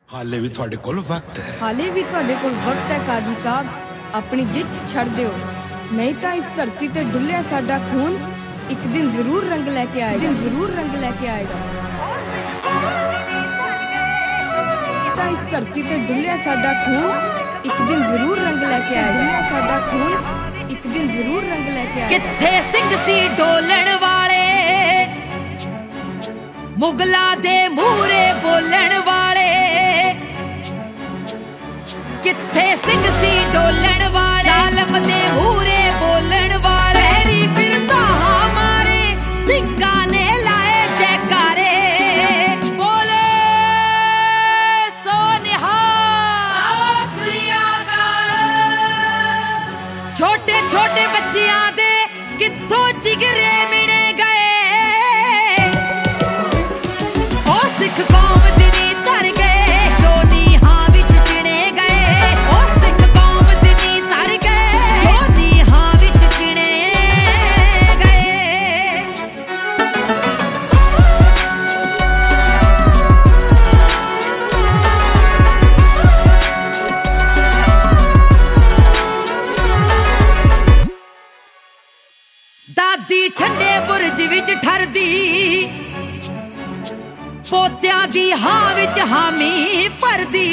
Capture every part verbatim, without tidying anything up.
हाले भी तुहाडे कोल वक्त है हाले भी तुहाडे कोल वक्त है काजी साहब, अपनी जिद छड़ दिओ, नहीं तो इस धरती ते डुलिया साडा खून एक दिन जरूर रंग लेके आएगा, दिन जरूर रंग लेके आएगा। तो इस धरती ते डुलिया साडा खून एक दिन जरूर रंग लेके आएगा, डुलिया साडा खून एक दिन जरूर रंग लेके आएगा। किथे सिंह सी डोलन वाले, मुगला दे मूरे बोलन वाले, किथे सिंह सी डोलन वाले, जालम दे मूरे बोलन वाले, पैरी फिरदा हमारे सिंगा ने लाए जयकारे, बोले सो निहाल सत श्री अकाल। छोटे छोटे बच्चियां दे किथों जिगरे मिने गए, ओ सिख कौम दिनी तर गए, जो नीहां विच चिणे गए, ओ सिख कौम दिनी तर गए, जो नीहां विच चिणे गए। दादी ठंडे बुरज विच ठरदी, पोत्यां दी हां विच हामी भरदी,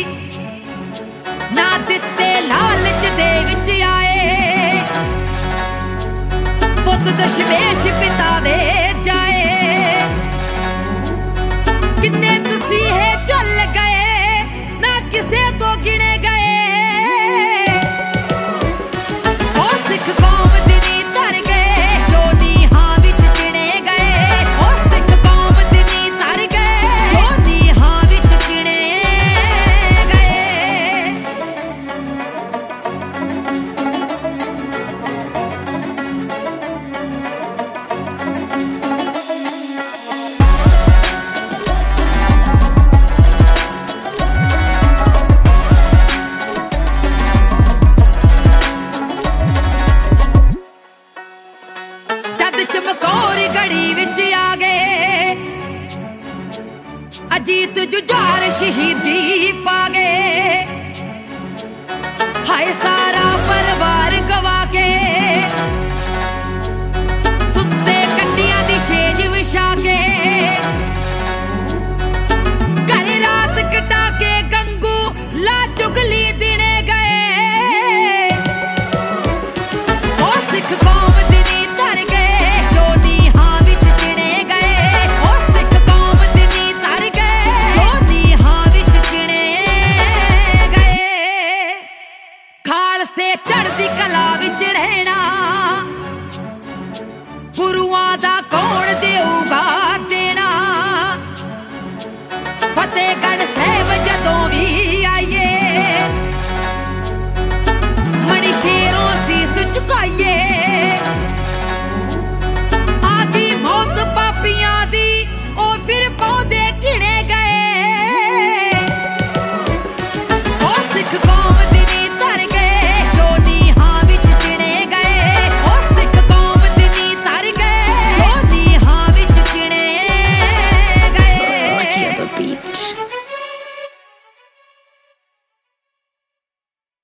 ना दिते लालच दे विच आए, पुत दशमेश पिता दे जाए, किन्ने तसीहे चल गए ना किसे तो गिने गए, ओ सिख कौम दिनी तर गए, जो नीहां विच चिणे गए, ओ सिख कौम दिनी तर गए, जो नीहां विच चिणे गए। जद चमकौर गढ़ी विच आ गए, अजीत जुझार शहीदी पा गए, हाय सा